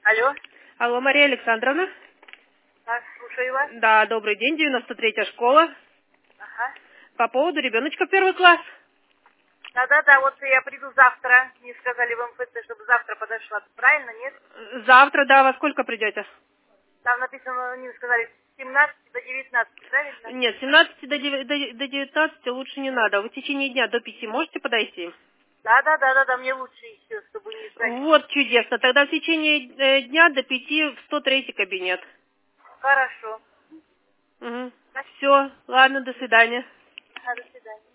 Алло. Алло, Мария Александровна? Слушаю вас. Да, добрый день, 93-я школа. Ага. По поводу ребеночка в 1 класс. Да, вот я приду завтра. Мне сказали в МФЦ, чтобы завтра подошла. Правильно, нет? Завтра, да, во сколько придете? Там написано, мне сказали, с 17 до 19, правильно? Нет, с 17 до 19 лучше не надо. Вы в течение дня до 5 можете подойти? Да, мне лучше еще, чтобы не ждать. Вот, чудесно. Тогда в течение дня до 5 в 103 кабинет. Хорошо. Угу. Все, ладно, до свидания. До свидания.